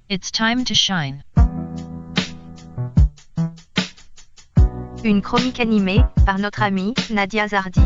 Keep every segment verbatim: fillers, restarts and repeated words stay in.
It's time to shine. Une chronique animée par notre amie Nadia Zardi.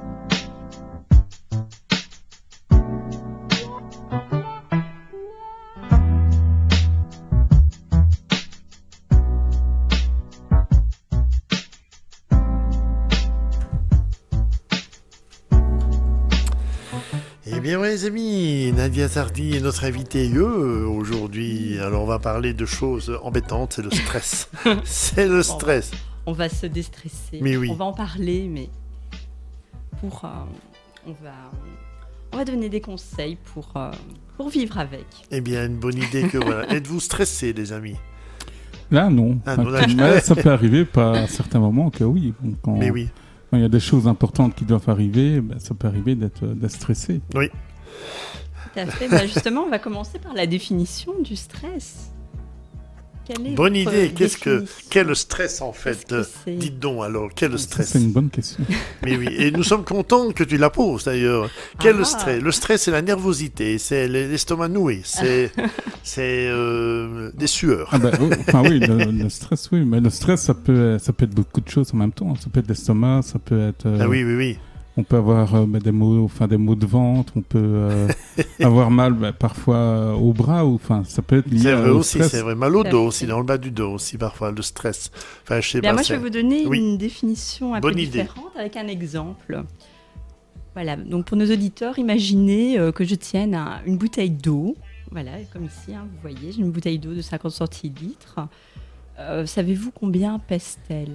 Eh bien oui les amis, Nadia Zardi est notre invitée euh, aujourd'hui. Alors on va parler de choses embêtantes, c'est le stress. C'est le stress. On va se déstresser. Mais oui. On va en parler, mais pour, euh, on va, on va donner des conseils pour, euh, pour vivre avec. Eh bien une bonne idée que voilà. Êtes-vous stressés les amis? Là non. Ah, non, là, Mais ça peut arriver par à certains moments que oui. Quand... Mais oui. Quand il y a des choses importantes qui doivent arriver, ben, ça peut arriver d'être, d'être stressé. Oui. Tout à fait. Ben justement, on va commencer par la définition du stress. Quelle est Bonne votre idée. Qu'est-ce que, définition? quel stress en fait? Qu'est-ce que c'est? Dites donc alors, quel Ça, stress? c'est une bonne question. Mais oui, et nous sommes contents que tu la poses d'ailleurs. Quel Ah. stress? Le stress, c'est la nervosité, c'est l'estomac noué, c'est, c'est euh, des sueurs. Ah ben, oh, enfin oui, le, le stress, oui, mais le stress, ça peut, ça peut être beaucoup de choses en même temps. Ça peut être l'estomac, ça peut être. euh, Ah oui, oui, oui. On peut avoir euh, ben, des maux, enfin des maux de ventre. On peut euh, avoir mal, ben, parfois euh, au bras, ou enfin, ça peut être lié C'est vrai au aussi, stress. c'est vrai. Mal au Tout à dos fait. aussi, dans le bas du dos aussi, parfois, le stress. Enfin, je sais Bien, pas. moi, c'est- je vais vous donner Oui. une définition un Bonne peu idée. différente avec un exemple. Voilà, donc pour nos auditeurs, imaginez euh, que je tienne un- une bouteille d'eau. Voilà, comme ici, hein, vous voyez, j'ai une bouteille d'eau de cinquante centilitres. Euh, savez-vous combien pèse-t-elle?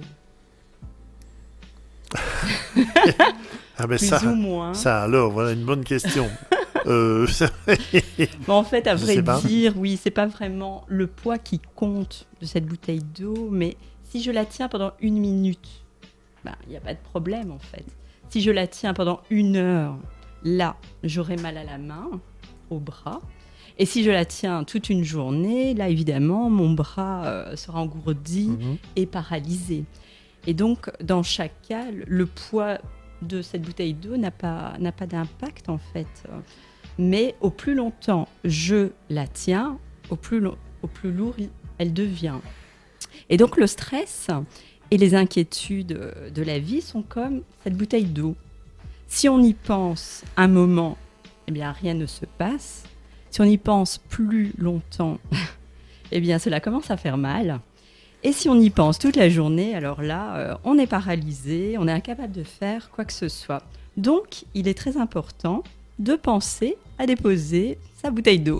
Ah ben Plus ça, ou moins. ça alors, voilà une bonne question. euh, ça- Mais en fait, à Je vrai sais pas. dire, oui, c'est pas vraiment le poids qui compte de cette bouteille d'eau, mais si je la tiens pendant une minute, ben, il n'y a pas de problème en fait. Si je la tiens pendant une heure, là, j'aurai mal à la main, au bras. Et si je la tiens toute une journée, là, évidemment, mon bras euh, sera engourdi Mhm. et paralysé. Et donc, dans chaque cas, le- le poids de cette bouteille d'eau n'a pas, n'a pas d'impact en fait. Mais au plus longtemps je la tiens, au plus, lo- au plus lourd elle devient. Et donc le stress et les inquiétudes de la vie sont comme cette bouteille d'eau. Si on y pense un moment, eh bien rien ne se passe. Si on y pense plus longtemps, eh bien cela commence à faire mal. Et si on y pense toute la journée, alors là, euh, on est paralysé, on est incapable de faire quoi que ce soit. Donc, il est très important de penser à déposer sa bouteille d'eau.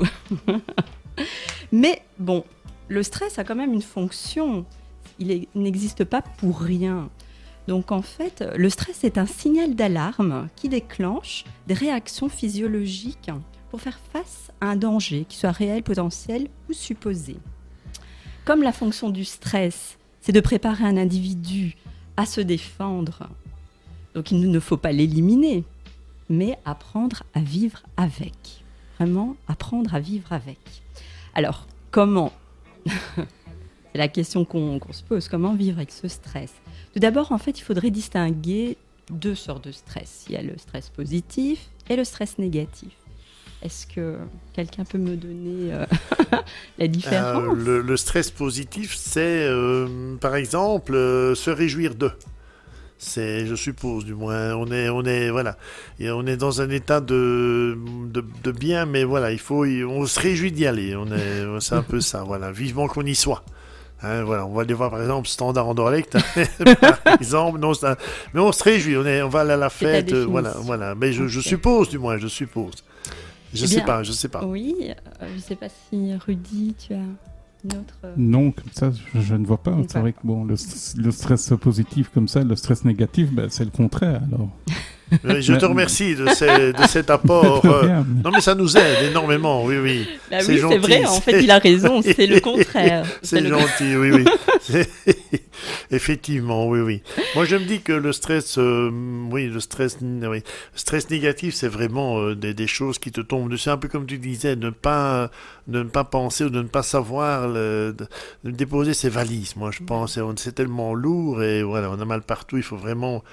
Mais bon, le stress a quand même une fonction. Il est- il n'existe pas pour rien. Donc en fait, le stress est un signal d'alarme qui déclenche des réactions physiologiques pour faire face à un danger, qu'il soit réel, potentiel ou supposé. Comme la fonction du stress, c'est de préparer un individu à se défendre, donc il ne faut pas l'éliminer, mais apprendre à vivre avec. Vraiment, apprendre à vivre avec. Alors, comment? C'est la question qu'on, qu'on se pose. Comment vivre avec ce stress? Tout d'abord, en fait, il faudrait distinguer deux sortes de stress. Il y a le stress positif et le stress négatif. Est-ce que quelqu'un peut me donner euh, la différence? Euh, le, le stress positif, c'est euh, par exemple euh, se réjouir de. C'est, je suppose, du moins, on est, on est, voilà, et on est dans un état de, de, de bien, mais voilà, il faut, on se réjouit d'y aller. On est, c'est un peu ça, voilà, vivement qu'on y soit. Hein, voilà, on va aller voir par exemple Standard Anderlecht, par exemple, non, c'est un- mais on se réjouit, on est, on va aller à la C'est ta fête, euh, voilà, définition. voilà. Mais je, je Ok. suppose, du moins, je suppose. Je Eh sais bien, pas, je sais pas. Oui, euh, je ne sais pas si Rudy, tu as une autre... euh, Non, comme ça, je, je ne vois pas. Donc, C'est vrai que bon, le, st- le stress positif comme ça, le stress négatif, ben, c'est le contraire. Alors, Euh, Je te Mais- remercie de, ces- de cet apport. De euh, rien, mais- Non, mais ça nous aide énormément, oui, oui. Bah C'est oui, gentil, c'est vrai, en c'est- fait, il a raison, c'est le contraire. C'est le- gentil, oui, oui. C'est- Effectivement, oui, oui. Moi, je me dis que le stress, euh, oui, le stress, oui, le stress négatif, c'est vraiment euh, des, des choses qui te tombent dessus. Un peu comme tu disais, de ne pas, de ne pas penser ou de ne pas savoir le- de, de déposer ses valises. Moi, je pense, et on- c'est tellement lourd et voilà, on a mal partout. Il faut vraiment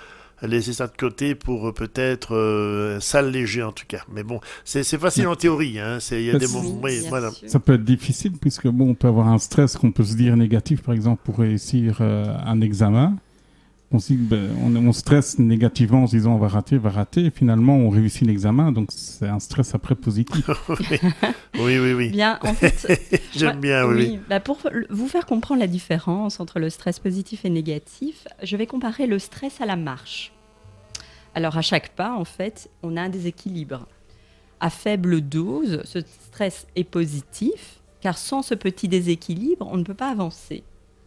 laisser ça de côté pour euh, peut-être euh, s'alléger en tout cas. Mais bon, c'est, c'est facile en théorie. Hein. C'est, il y a des Oui, moments, oui, bien voilà. sûr. Ça peut être difficile puisque bon, on peut avoir un stress qu'on peut se dire négatif, par exemple, pour réussir euh, un examen. On, se dit, ben, on, on stresse négativement en se disant on va rater, va rater, et finalement on réussit l'examen, donc c'est un stress après positif. oui, oui, oui. oui. Bien, en fait, J'aime ouais, bien, oui. oui. Bah pour vous faire comprendre la différence entre le stress positif et négatif, je vais comparer le stress à la marche. Alors à chaque pas, en fait, on a un déséquilibre. À faible dose, ce stress est positif, car sans ce petit déséquilibre, on ne peut pas avancer.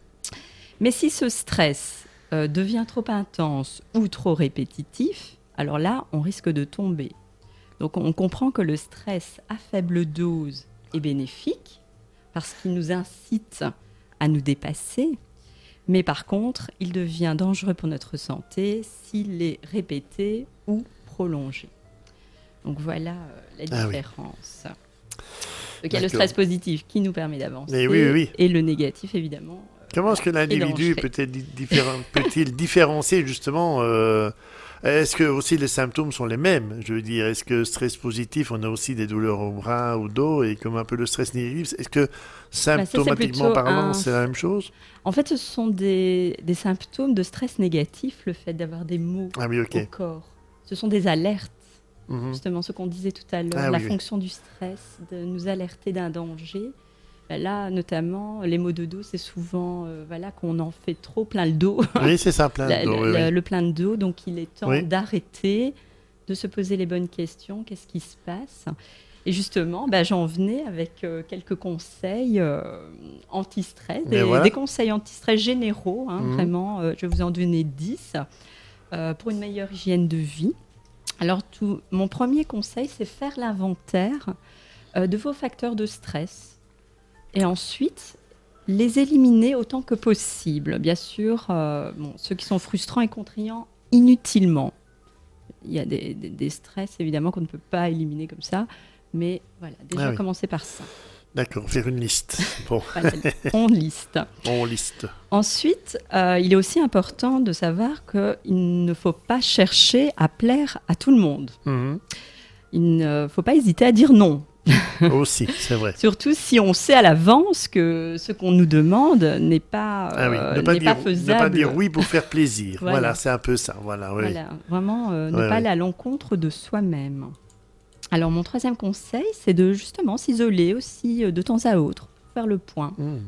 Mais si ce stress euh, devient trop intense ou trop répétitif, alors là, on risque de tomber. Donc on comprend que le stress à faible dose est bénéfique, parce qu'il nous incite à nous dépasser, mais par contre, il devient dangereux pour notre santé s'il est répété ou prolongé. Donc voilà euh, la Ah oui. différence. Donc il y a le D'accord. stress positif qui nous permet d'avancer, Mais oui, oui, oui. et le négatif, évidemment. euh, Comment est-ce que voilà, est l'individu dangereux. peut-être di- différen- peut-il différencier justement euh, est-ce que aussi les symptômes sont les mêmes? Je veux dire, est-ce que stress positif, on a aussi des douleurs au bras ou dos, et comme un peu le stress négatif, est-ce que symptomatiquement plutôt parlant, un- c'est la même chose? En fait, ce sont des, des symptômes de stress négatif, le fait d'avoir des maux Ah oui, au ok. corps. Ce sont des alertes. Mhm. Justement, ce qu'on disait tout à l'heure, Ah la oui, oui. fonction du stress, de nous alerter d'un danger. Ben là, notamment, les maux de dos, c'est souvent euh, voilà, qu'on en fait trop plein le dos, Oui, c'est ça, plein La- de dos, oui, le, oui. le plein de dos. Donc, il est temps Oui. d'arrêter, de se poser les bonnes questions. Qu'est-ce qui se passe? Et justement, ben, j'en venais avec euh, quelques conseils euh, anti-stress, Mais des, voilà. des conseils anti-stress généraux, hein, Mhm. vraiment. euh, je vais vous en donner dix euh, pour une meilleure hygiène de vie. Alors, tout, mon premier conseil, c'est faire l'inventaire euh, de vos facteurs de stress et ensuite les éliminer autant que possible. Bien sûr, euh, bon, ceux qui sont frustrants et contraignants inutilement. Il y a des, des- des stress, évidemment, qu'on ne peut pas éliminer comme ça, mais voilà, déjà Ah oui. commencer par ça. D'accord, faire une liste. Bon, Voilà, on liste. on liste. Ensuite, euh, il est aussi important de savoir qu'il ne faut pas chercher à plaire à tout le monde. Mhm. Il ne faut pas hésiter à dire non. Aussi, c'est vrai. Surtout si on sait à l'avance que ce qu'on nous demande n'est pas, Ah oui, euh, ne pas, n'est dire, pas ne faisable. pas dire oui pour faire plaisir. Voilà, Voilà. c'est un peu ça. Voilà, oui. Voilà, vraiment euh, ne Ouais, pas ouais. aller à l'encontre de soi-même. Alors mon troisième conseil, c'est de justement s'isoler aussi euh, de temps à autre, pour faire le point. Mhm.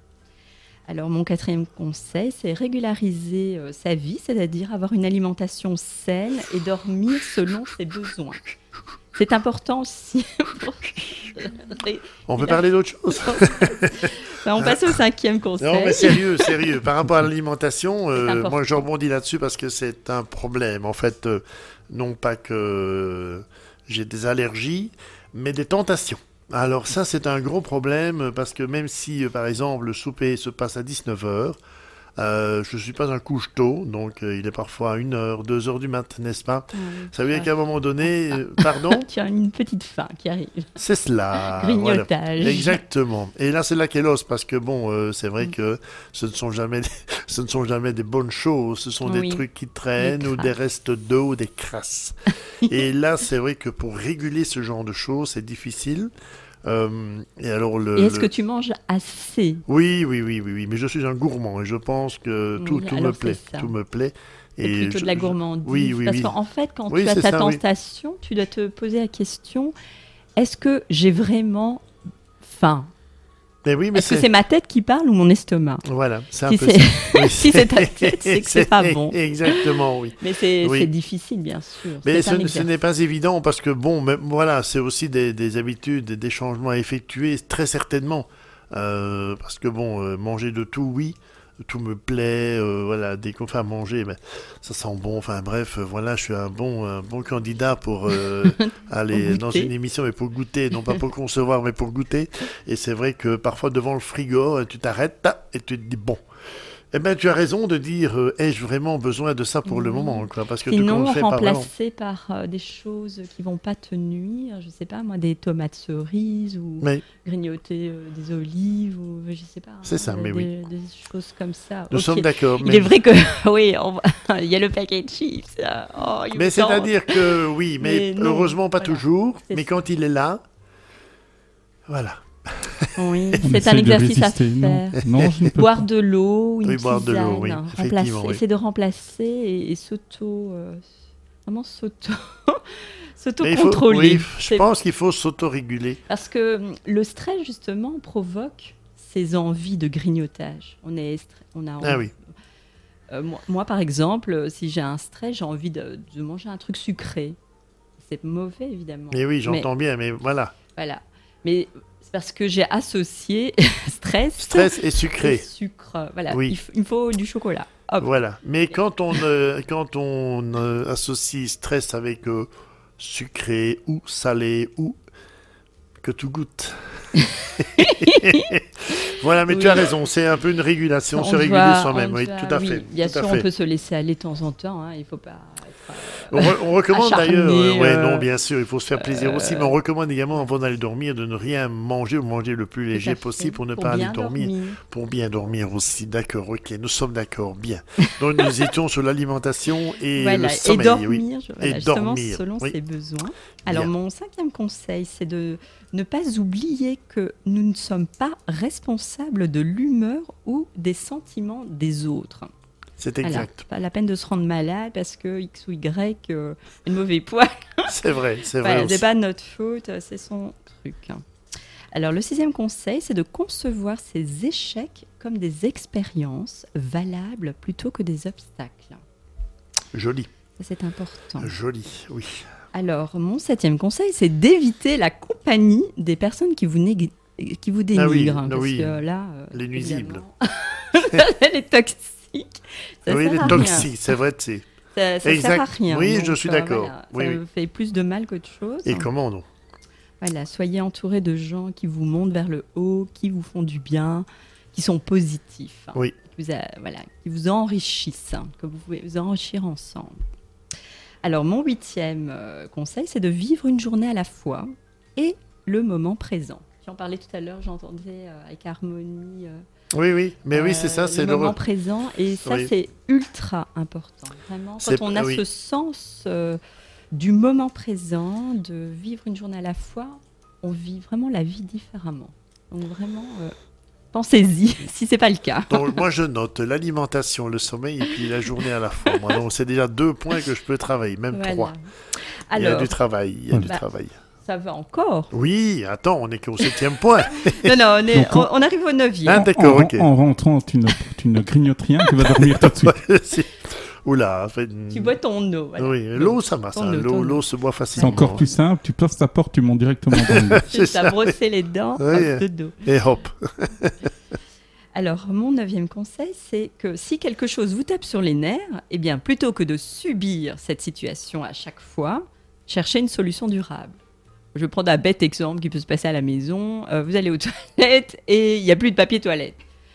Alors mon quatrième conseil, c'est régulariser euh, sa vie, c'est-à-dire avoir une alimentation saine et dormir selon ses besoins. C'est important aussi. pour- On peut Il a- parler d'autre chose? Ben, on passe au cinquième conseil. Non, mais sérieux, sérieux. Par rapport à l'alimentation, euh, C'est important. moi je rebondis là-dessus parce que c'est un problème. En fait, euh, non pas que euh, j'ai des allergies, mais des tentations. Alors ça, c'est un gros problème parce que même si, euh, par exemple, le souper se passe à dix-neuf heures, euh, je ne suis pas un couche-tôt, donc euh, il est parfois une heure, deux heures du mat, n'est-ce pas? Ah oui, Ça veut dire ouais. qu'à un moment donné, euh, pardon, Tu as une petite faim qui arrive. c'est cela. Voilà. Grignotage. Exactement. Et là, c'est là qu'est l'os, parce que bon, euh, c'est vrai Mm. que ce ne sont jamais, des- ce ne sont jamais des bonnes choses. Ce sont des Oui. trucs qui traînent Des ou des crasses. restes d'eau ou des crasses. Et là, c'est vrai que pour réguler ce genre de choses, c'est difficile. Euh, et alors le. Et est-ce le- que tu manges assez? Oui, oui, oui, oui, oui. Mais je suis un gourmand et je pense que tout, Oui, tout me alors plaît. c'est ça. Tout me plaît. C'est plutôt je- de la je- gourmandise. Oui, oui, Parce oui. qu'en fait, quand Oui, tu as c'est ta ça, oui. tentation, tu dois te poser la question, est-ce que j'ai vraiment faim? Mais oui, mais Est-ce que c'est ma tête qui parle ou mon estomac? Voilà, c'est un Si peu c'est- ça. Oui, si c'est ta tête, c'est que c'est pas bon. Exactement, oui. Mais c'est Oui. c'est difficile, bien sûr. Mais C'est un ce, ce exercice. n'est pas évident parce que, bon, mais, voilà, c'est aussi des, des habitudes, des, des changements à effectuer, très certainement. Euh, parce que, bon, euh, manger de tout, oui, tout me plaît, euh, voilà, dès qu'on fait à manger, ben, ça sent bon, enfin bref, euh, voilà, je suis un bon, un bon candidat pour euh, aller Pour dans goûter. une émission, mais pour goûter, non pas pour concevoir, mais pour goûter. Et c'est vrai que parfois, devant le frigo, tu t'arrêtes, ta, et tu te dis, bon. Eh ben, tu as raison de dire euh, ai-je vraiment besoin de ça pour mmh. le moment, quoi, parce que Sinon, tu ne fais pas vraiment. remplacer par euh, des choses qui vont pas te nuire, je sais pas moi, des tomates cerises ou mais... grignoter euh, des olives ou je sais pas. C'est ça, euh, mais des, oui. Des choses comme ça. Nous okay. sommes d'accord. Il mais... est vrai que oui, on va... il y a le paquet de chips. Oh, mais c'est-à-dire que oui, mais, mais heureusement non, pas voilà. toujours. C'est mais ça. Quand il est là, voilà. Oui, c'est un exercice à faire. Non, non, je ne peux boire pas. de l'eau, une oui, tisane, boire de l'eau, oui, remplacer, oui. essayer de remplacer et, et s'auto, euh, vraiment s'auto, s'auto-contrôler. Oui, je c'est... pense qu'il faut s'auto-réguler. Parce que le stress justement provoque ces envies de grignotage. On est, on a. Ah oui. Euh, moi, moi, par exemple, si j'ai un stress, j'ai envie de, de manger un truc sucré. C'est mauvais, évidemment. Mais oui, j'entends mais, bien, mais voilà. Voilà. Mais c'est parce que j'ai associé stress, stress et sucré. Et sucre. Voilà. Oui. Il, f- il faut du chocolat. Hop. Voilà. Mais quand on, euh, quand on euh, associe stress avec euh, sucré ou salé ou que tout goûte. Voilà, mais oui. Tu as raison, c'est un peu une régulation, on se réguler va, soi-même, oui, va, tout à oui. fait. Bien tout sûr, à on fait. peut se laisser aller de temps en temps, hein. Il ne faut pas être, euh, on, re- on recommande acharné, d'ailleurs, euh, ouais, euh, non, bien sûr, il faut se faire plaisir euh, aussi, mais on recommande également avant d'aller dormir de ne rien manger ou manger le plus léger possible pour ne pour pas aller dormir. dormir. Pour bien dormir aussi, d'accord, ok, nous sommes d'accord, bien. Donc nous étions sur l'alimentation et voilà, le sommeil, et dormir, oui. Je, voilà, et justement dormir, selon oui. ses besoins. Alors bien. Mon cinquième conseil, c'est de ne pas oublier que nous ne sommes pas responsables de l'humeur ou des sentiments des autres. C'est exact. Alors, pas la peine de se rendre malade parce que X ou Y euh, a une mauvaise poids. C'est vrai, c'est voilà, vrai. C'est pas notre faute, c'est son truc. Alors le sixième conseil, c'est de concevoir ces échecs comme des expériences valables plutôt que des obstacles. Joli. Ça, c'est important. Joli, oui. Alors, mon septième conseil, c'est d'éviter la compagnie des personnes qui vous, nég- qui vous dénigrent. Ah oui, hein, parce oui. que là, euh, les nuisibles. les toxiques. Ça oui, sert les à toxiques, rien. c'est vrai, c'est. Ça, ça exact. sert à rien. Oui, donc, je suis euh, d'accord. Voilà, oui, ça oui. fait plus de mal qu'autre chose. Et comment non? Voilà, soyez entourés de gens qui vous montent vers le haut, qui vous font du bien, qui sont positifs. Hein, oui. Qui vous, a, voilà, qui vous enrichissent, hein, que vous pouvez vous enrichir ensemble. Alors, mon huitième euh, conseil, c'est de vivre une journée à la fois et le moment présent. J'en parlais tout à l'heure, j'entendais euh, avec harmonie. Euh, oui, oui, mais euh, oui, c'est ça, c'est le moment le... présent. Et ça, oui. c'est ultra important. Vraiment, c'est... quand on a oui. ce sens euh, du moment présent, de vivre une journée à la fois, on vit vraiment la vie différemment. Donc, vraiment... Euh, pensez-y, si ce n'est pas le cas. Donc, moi, je note l'alimentation, le sommeil et puis la journée à la fois. Moi, donc, c'est déjà deux points que je peux travailler, même voilà. trois. Alors, il y a du travail, il y a bah, du travail. Ça va encore. Oui, attends, on n'est qu'au septième point. non, non, on, est, Donc, on, on arrive au neuvième. Ah, d'accord, en, ok. En rentrant, tu ne, tu ne grignotes rien, tu vas dormir tout de suite. Oula, en fait, tu bois ton eau. Voilà. Oui, l'eau, ça va, ça. Eau, l'eau, l'eau se boit facilement. C'est encore plus simple, tu places ta porte, tu montes directement dans le lit. C'est ça, brosser les dents, oui, hop, de dos. Et hop. Alors, mon neuvième conseil, c'est que si quelque chose vous tape sur les nerfs, eh bien, plutôt que de subir cette situation à chaque fois, cherchez une solution durable. Je vais prendre un bête exemple qui peut se passer à la maison. Euh, vous allez aux toilettes et il n'y a plus de papier toilette.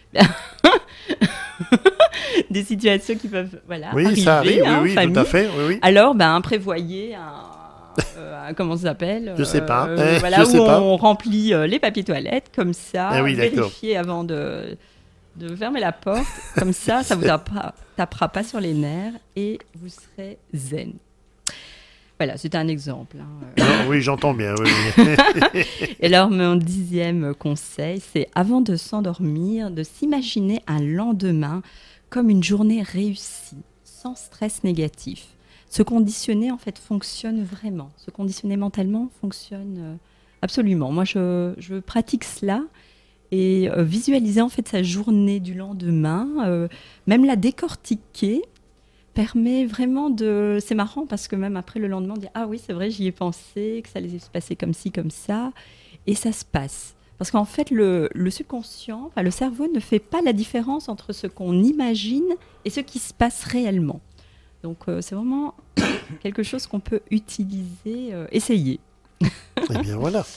Des situations qui peuvent voilà, oui, arriver, ça arrive, hein, oui, oui, famille. tout à fait. Oui, oui. Alors, ben, prévoyez un... Euh, comment ça s'appelle Je sais pas. Euh, eh, voilà, je où sais on pas. remplit euh, les papiers toilettes, comme ça. Eh oui, vérifiez avant de, de fermer la porte. Comme ça, ça ne vous tapera, tapera pas sur les nerfs et vous serez zen. Voilà, c'est un exemple. Hein. Non, oui, j'entends bien. Oui, oui. Et alors, mon dixième conseil, c'est avant de s'endormir, de s'imaginer un lendemain comme une journée réussie, sans stress négatif. Se conditionner, en fait, fonctionne vraiment. Se conditionner mentalement fonctionne euh, absolument. Moi, je, je pratique cela et euh, visualiser, en fait, sa journée du lendemain, euh, même la décortiquer, permet vraiment de... C'est marrant parce que même après le lendemain, on dit « Ah oui, c'est vrai, j'y ai pensé, que ça allait se passer comme ci, comme ça. » Et ça se passe. Parce qu'en fait, le, le subconscient, enfin, le cerveau ne fait pas la différence entre ce qu'on imagine et ce qui se passe réellement. Donc, euh, c'est vraiment quelque chose qu'on peut utiliser, euh, essayer. Eh bien, voilà.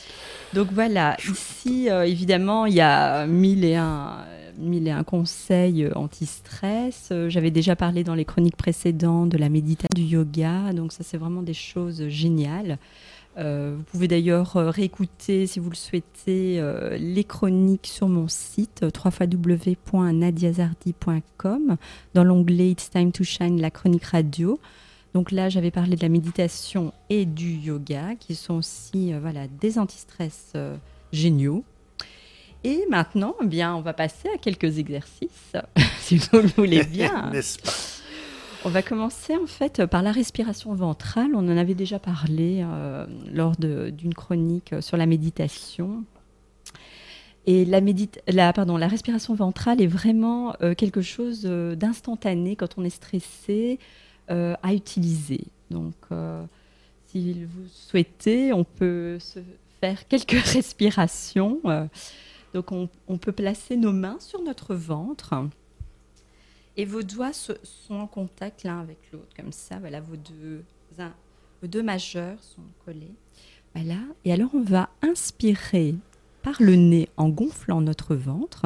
Donc voilà, ici, euh, évidemment, il y a mille et un, mille et un conseils euh, anti-stress. Euh, j'avais déjà parlé dans les chroniques précédentes de la méditation, du yoga. Donc ça, c'est vraiment des choses géniales. Euh, vous pouvez d'ailleurs euh, réécouter, si vous le souhaitez, euh, les chroniques sur mon site euh, w w w point nadia zardi point com dans l'onglet It's Time to Shine, la chronique radio. Donc là, j'avais parlé de la méditation et du yoga, qui sont aussi euh, voilà, des anti-stress euh, géniaux. Et maintenant, eh bien, on va passer à quelques exercices, si vous le voulez bien. N'est-ce pas? On va commencer en fait par la respiration ventrale. On en avait déjà parlé euh, lors de, d'une chronique sur la méditation. Et la, médita- la, pardon, la respiration ventrale est vraiment euh, quelque chose euh, d'instantané quand on est stressé euh, à utiliser. Donc, euh, si vous souhaitez, on peut se faire quelques respirations. Euh, donc, on, on peut placer nos mains sur notre ventre. Et vos doigts se, sont en contact l'un avec l'autre, comme ça. Voilà, vos deux, un, vos deux majeurs sont collés. Voilà. Et alors, on va inspirer par le nez en gonflant notre ventre.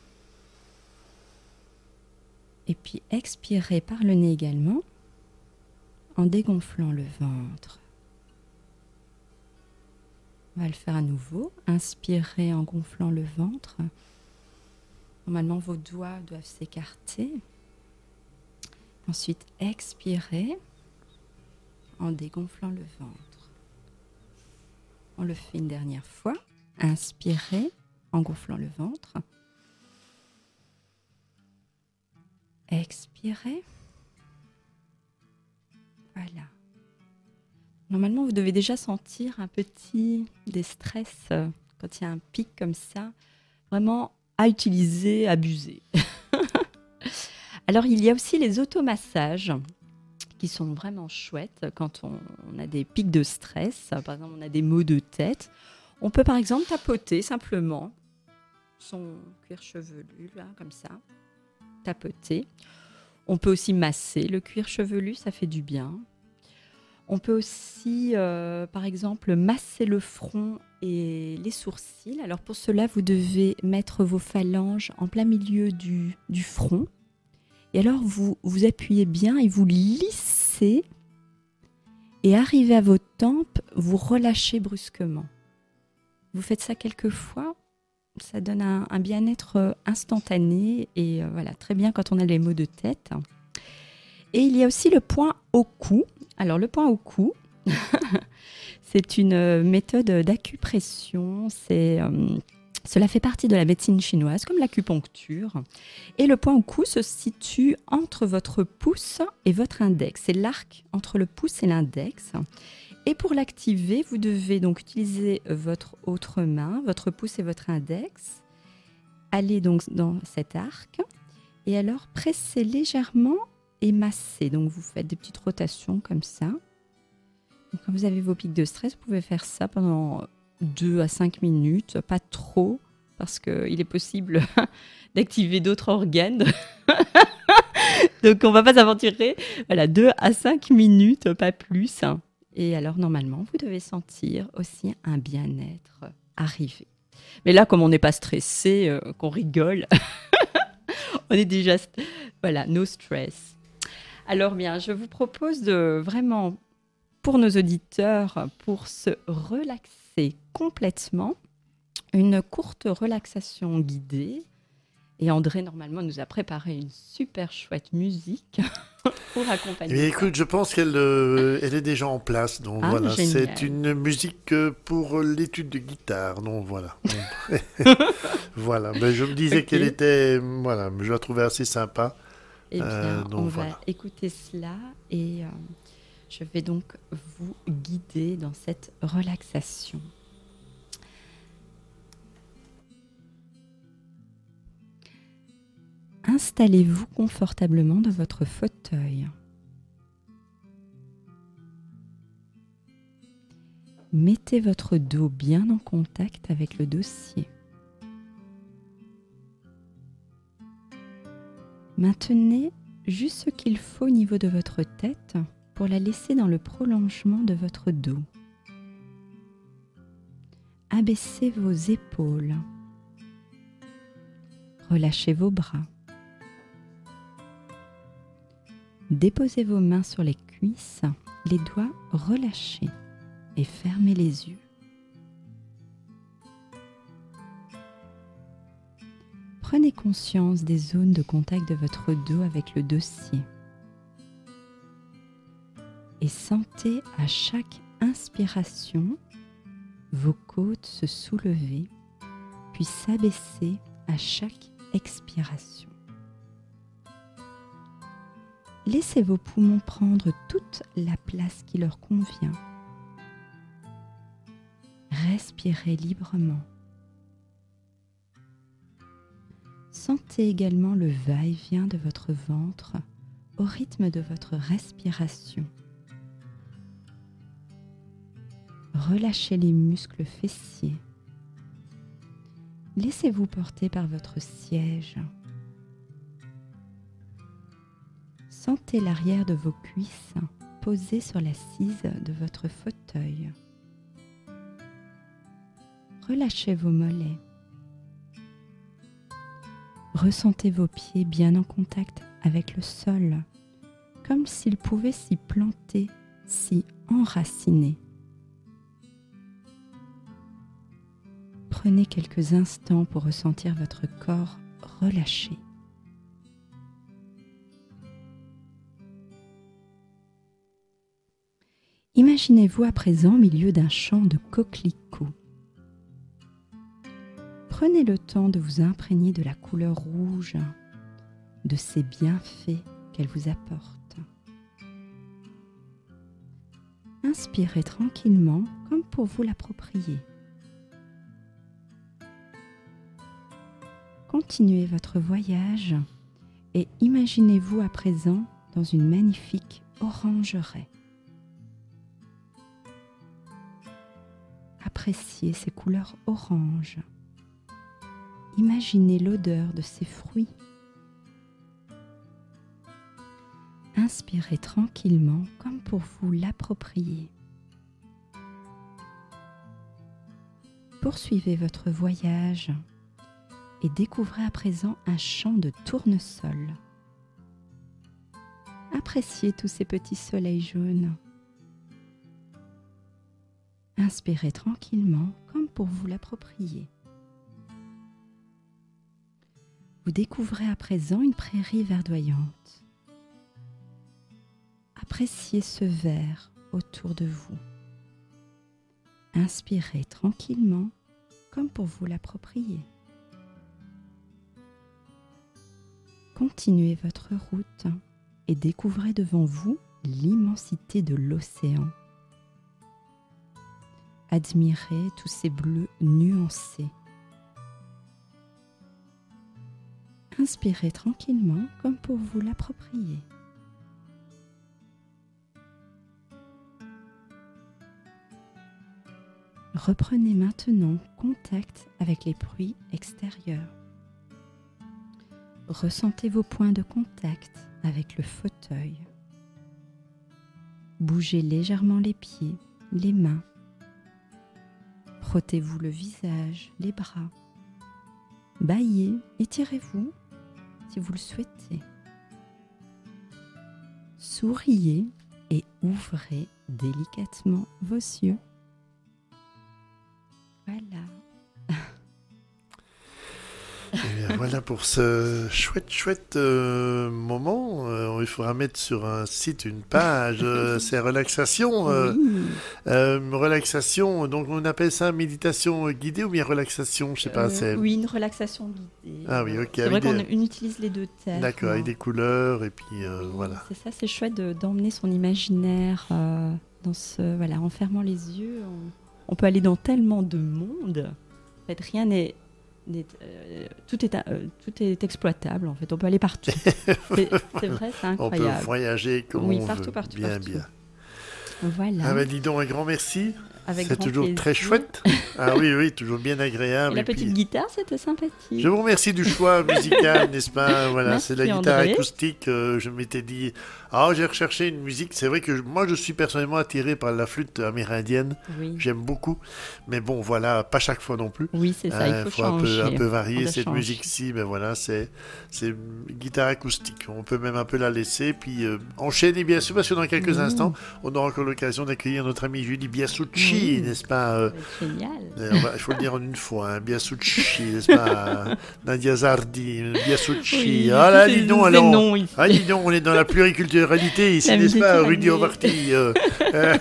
Et puis, expirer par le nez également en dégonflant le ventre. On va le faire à nouveau. Inspirer en gonflant le ventre. Normalement, vos doigts doivent s'écarter. Ensuite, expirez en dégonflant le ventre. On le fait une dernière fois. Inspirez en gonflant le ventre. Expirez. Voilà. Normalement, vous devez déjà sentir un petit déstress euh, quand il y a un pic comme ça. Vraiment à utiliser, abuser. Alors, il y a aussi les automassages qui sont vraiment chouettes quand on, on a des pics de stress. Par exemple, on a des maux de tête. On peut par exemple tapoter simplement son cuir chevelu, là, comme ça. Tapoter. On peut aussi masser le cuir chevelu, ça fait du bien. On peut aussi, euh, par exemple, masser le front et les sourcils. Alors pour cela, vous devez mettre vos phalanges en plein milieu du, du front. Et alors, vous vous appuyez bien et vous lissez. Et arrivé à vos tempes, vous relâchez brusquement. Vous faites ça quelques fois. Ça donne un, un bien-être instantané. Et euh, voilà, très bien quand on a les maux de tête. Et il y a aussi le point au cou. Alors, le point au cou, c'est une méthode d'acupression. C'est... Euh, Cela fait partie de la médecine chinoise, comme l'acupuncture. Et le point au cou se situe entre votre pouce et votre index. C'est l'arc entre le pouce et l'index. Et pour l'activer, vous devez donc utiliser votre autre main, votre pouce et votre index. Allez donc dans cet arc. Et alors, pressez légèrement et massez. Donc, vous faites des petites rotations comme ça. Donc, quand vous avez vos pics de stress, vous pouvez faire ça pendant deux à cinq minutes, pas trop, parce qu'il est possible d'activer d'autres organes. Donc, on ne va pas s'aventurer. Voilà, deux à cinq minutes, pas plus. Et alors, normalement, vous devez sentir aussi un bien-être arriver. Mais là, comme on n'est pas stressé, euh, qu'on rigole, on est déjà... Voilà, no stress. Alors bien, je vous propose de vraiment, pour nos auditeurs, pour se relaxer complètement, une courte relaxation guidée. Et André, normalement, nous a préparé une super chouette musique pour accompagner. Eh bien, écoute, je pense qu'elle euh, elle est déjà en place. Donc Ah, voilà, génial. c'est une musique euh, pour l'étude de guitare. Donc voilà. Voilà. Ben, je me disais Ok. qu'elle était, voilà, je la trouvais assez sympa. Eh bien, Euh, donc on voilà. va écouter cela et euh, je vais donc vous guider dans cette relaxation. Installez-vous confortablement dans votre fauteuil. Mettez votre dos bien en contact avec le dossier. Maintenez juste ce qu'il faut au niveau de votre tête pour la laisser dans le prolongement de votre dos. abaissez vos épaules. Relâchez vos bras. Déposez vos mains sur les cuisses, les doigts relâchés et fermez les yeux. Prenez conscience des zones de contact de votre dos avec le dossier et sentez à chaque inspiration vos côtes se soulever puis s'abaisser à chaque expiration. Laissez vos poumons prendre toute la place qui leur convient. Respirez librement. Sentez également le va-et-vient de votre ventre au rythme de votre respiration. Relâchez les muscles fessiers. Laissez-vous porter par votre siège. Sentez l'arrière de vos cuisses posées sur l'assise de votre fauteuil. Relâchez vos mollets. Ressentez vos pieds bien en contact avec le sol, comme s'ils pouvaient s'y planter, s'y enraciner. Prenez quelques instants pour ressentir votre corps relâché. Imaginez-vous à présent au milieu d'un champ de coquelicots. Prenez le temps de vous imprégner de la couleur rouge, de ses bienfaits qu'elle vous apporte. Inspirez tranquillement comme pour vous l'approprier. Continuez votre voyage et imaginez-vous à présent dans une magnifique orangeraie. Appréciez ces couleurs oranges. Imaginez l'odeur de ces fruits. Inspirez tranquillement comme pour vous l'approprier. Poursuivez votre voyage et découvrez à présent un champ de tournesol. Appréciez tous ces petits soleils jaunes. Inspirez tranquillement comme pour vous l'approprier. Vous découvrez à présent une prairie verdoyante. Appréciez ce vert autour de vous. Inspirez tranquillement comme pour vous l'approprier. Continuez votre route et découvrez devant vous l'immensité de l'océan. Admirez tous ces bleus nuancés. Inspirez tranquillement comme pour vous l'approprier. Reprenez maintenant contact avec les bruits extérieurs. Ressentez vos points de contact avec le fauteuil. Bougez légèrement les pieds, les mains. Frottez-vous le visage, les bras. Bâillez, étirez-vous si vous le souhaitez. Souriez et ouvrez délicatement vos yeux. Voilà. Et bien, voilà pour ce chouette, chouette euh, moment. Euh, il faudra mettre sur un site une page. Euh, c'est relaxation. Euh, Oui. euh, relaxation, donc on appelle ça méditation guidée ou bien relaxation, je sais pas. Euh, c'est... oui, une relaxation guidée. Ah oui, ok. C'est avec vrai qu'on des- on utilise les deux termes. D'accord, avec des couleurs et puis euh, Oui, voilà. C'est ça, c'est chouette de- d'emmener son imaginaire euh, dans ce, voilà, en fermant les yeux. On, on peut aller dans tellement de monde. En fait, rien n'est, n'est, euh, tout est, euh, tout est exploitable. En fait, on peut aller partout. c'est, c'est vrai, c'est On peut incroyable. voyager comme Oui, on partout, veut. partout, bien, partout. bien. Voilà. Ah ben dis donc, un grand merci. Avec C'est grand toujours plaisir. très chouette. Ah oui, oui, toujours bien agréable. Et la Et puis, petite guitare, c'était sympathique. je vous remercie du choix musical, n'est-ce pas? Voilà, Merci, c'est de la guitare André. acoustique. euh, je m'étais dit, ah, j'ai recherché une musique. C'est vrai que je- moi, je suis personnellement attiré par la flûte amérindienne. Oui, J'aime beaucoup. Mais bon, voilà, pas chaque fois non plus. oui c'est ça, Euh, il faut, un peu, changer. un peu On varier doit cette changer. musique-ci, mais voilà, c'est c'est une guitare acoustique. On peut même un peu la laisser, puis euh, enchaîner bien sûr, parce que dans quelques Mmh. instants, on aura encore l'occasion d'accueillir notre ami Julie Biasucci, Mmh. n'est-ce pas? euh, Ça va être génial. euh, on va- Il faut le dire en une fois, hein, Biasucci, n'est-ce pas? Nadia Zardi, Biasucci. Oui, Ah là, c'est- dis donc, c'est alors. non ici. Ah, dis donc, on est dans la pluriculturalité ici, La n'est-ce pas, Rudy Méditerranée. Overty? euh, euh,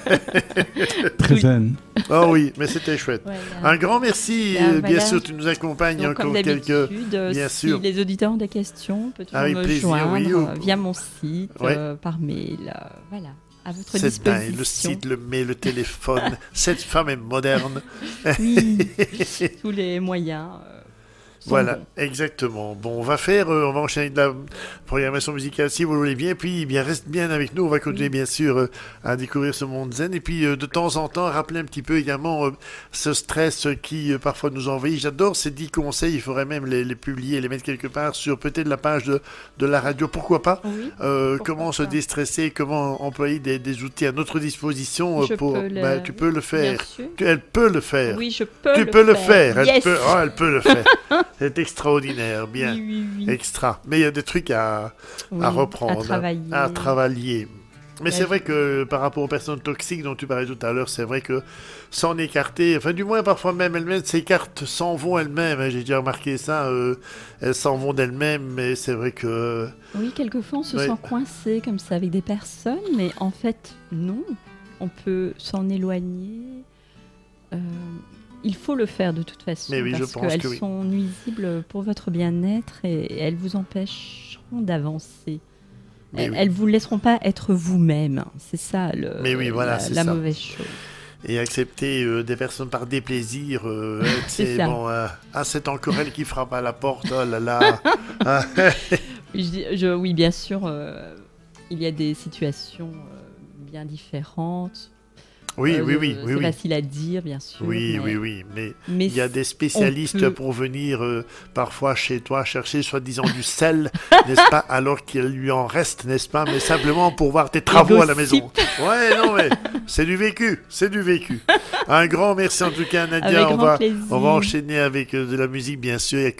Très Oui. zen. Oh oui, mais c'était chouette. Voilà. Un grand merci, Ben, euh, bien voilà. sûr, tu nous accompagnes Donc, encore comme quelques... d'habitude, euh, bien si sûr. les auditeurs ont des questions, on peut toujours Avec me plaisir, joindre oui, euh, ou- via mon site, Ouais. euh, par mail, euh, voilà, à votre C'est disposition. dingue, le site, le mail, le téléphone. Cette femme est moderne. Oui, tous les moyens. euh, sont Voilà, bons. exactement. Bon, on va faire, euh, on va enchaîner de la programmation musicale si vous le voulez bien. Puis, eh bien, reste bien avec nous. On va continuer, Oui. bien sûr, euh, à découvrir ce monde zen. Et puis, euh, de temps en temps, rappeler un petit peu également euh, ce stress qui euh, parfois nous envahit. J'adore ces dix conseils. Il faudrait même les, les publier, les mettre quelque part sur peut-être la page de, de la radio. Pourquoi pas? Oui, Euh, Pourquoi comment se pas. déstresser, comment employer des, des outils à notre disposition euh, Je pour. peux le- Bah, tu peux le faire. bien sûr. Tu- elle peut le faire. Oui, je peux tu le peux le faire. faire. Elle, Yes. peut, oh, elle peut le faire. C'est extraordinaire. Bien. Oui, oui, oui. Extra. Mais il y a des trucs à, Oui, à reprendre. à travailler. À travailler. Mais Ouais, c'est vrai je- que par rapport aux personnes toxiques dont tu parlais tout à l'heure, c'est vrai que s'en écarter, enfin du moins parfois même elles-mêmes s'écartent, s'en vont elles-mêmes. hein, J'ai déjà remarqué ça. euh, elles s'en vont d'elles-mêmes, mais c'est vrai que... Oui, quelquefois on se Ouais. sent coincé comme ça avec des personnes, mais en fait, non. On peut s'en éloigner. Euh, il faut le faire de toute façon, Mais oui, je parce pense qu'elles que oui. sont nuisibles pour votre bien-être et, et elles vous empêcheront d'avancer. Mais Elles, oui. elles vous laisseront pas être vous-même. C'est ça le, Mais oui, voilà, la, c'est la ça. mauvaise chose. Et accepter euh, des personnes par déplaisir, euh, euh, C'est c'est ça. bon. euh, ah, c'est encore elle qui frappe à la porte. Oh là là. Ah, Je dis- je- oui, bien sûr, euh, il y a des situations euh, bien différentes. oui, Euh, oui, oui, c'est oui, oui. facile à dire, bien sûr. Oui, mais, oui, oui. Mais mais il y a des spécialistes peut- pour venir euh, parfois chez toi chercher soi-disant du sel, n'est-ce pas, alors qu'il lui en reste, n'est-ce pas, mais simplement pour voir tes travaux à la maison. Ouais, non, mais c'est du vécu, c'est du vécu. Un grand merci en tout cas, Nadia. Avec On grand va, plaisir. on va enchaîner avec euh, de la musique, bien sûr. Il y a